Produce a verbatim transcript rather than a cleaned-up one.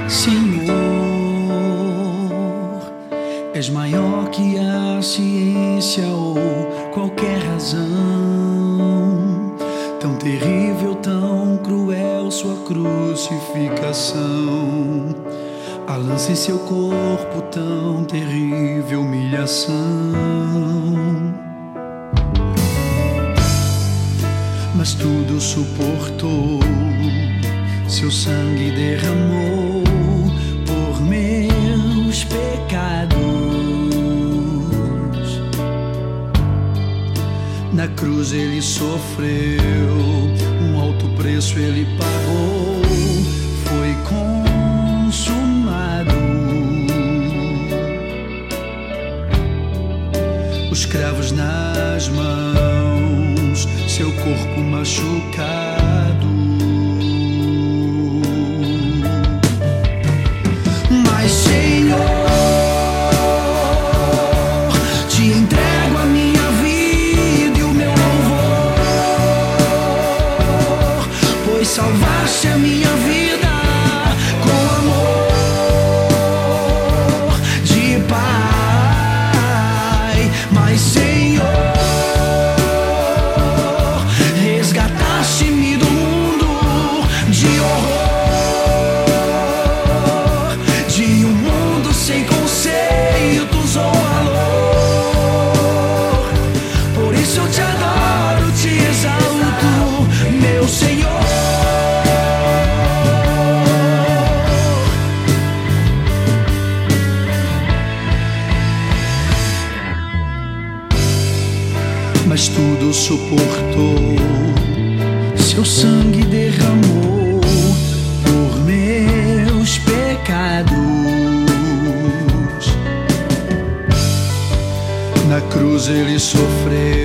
Senhor, és maior que a ciência ou qualquer razão. Tão terrível, tão cruel sua crucificação. A lança em seu corpo, tão terrível humilhação. Mas tudo suportou, seu sangue derramou por meus pecados. Na cruz ele sofreu, um alto preço ele pagou, foi consumado. Os cravos nas mãos, seu corpo machucado. Mas Senhor, te entrego a minha vida e o meu louvor, pois salvaste a minha vida com amor de Pai. Mas Senhor, resgataste-me do mundo de horror, de um mundo sem conceitos ou valor. Por isso eu te adoro, te exalto, meu Senhor. Mas tudo suportou, seu sangue derramou por meus pecados. Na cruz ele sofreu,